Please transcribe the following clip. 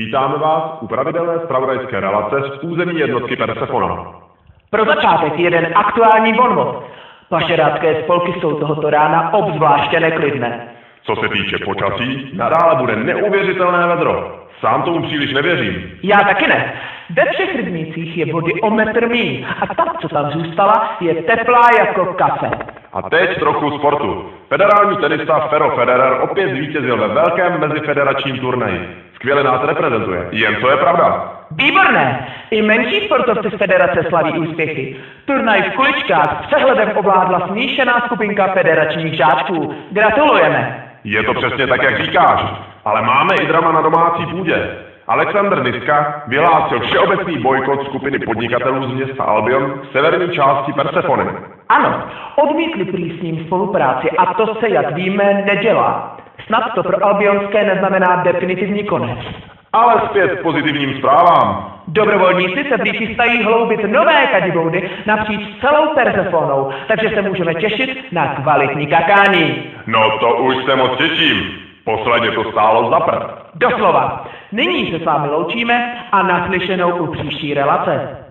Vítáme vás u pravidelné zpravodajské relace z území jednotky Persefona. Pro začátek jeden aktuální bonmot. Pašerácké spolky jsou tohoto rána obzvláště neklidné. Co se týče počasí, nadále bude neuvěřitelné vedro. Sám tomu příliš nevěřím. Já taky ne. Ve všech rybnících je vody o metr míň a ta, co tam zůstala, je teplá jako kafe. A teď trochu sportu. Federální tenista Fero Federer opět zvítězil ve velkém mezifederačním turnaji. Skvěle nás reprezentuje, jen to je pravda. Výborné! I menší sportovci z federace slaví úspěchy. Turnaj v kuličkách s přehledem ovládla smíšená skupinka federačních žáčků. Gratulujeme! Je to přesně tak, jak říkáš, ale máme i drama na domácí půdě. Alexander Niska vyhlásil všeobecný bojkot skupiny podnikatelů z města Albion v severní části Persefony. Ano, odmítli prý s ním spolupráci a to se, jak víme, nedělá. Snad to pro albionské neznamená definitivní konec. Ale zpět k pozitivním zprávám. Dobrovolníci se prý chystají hloubit nové kadiboudy napříč celou Persefonou, takže se můžeme těšit na kvalitní kakání. No to už se moc těším. Posledně to stálo za prd. Doslova. Nyní se s vámi loučíme a naslyšenou u příští relace.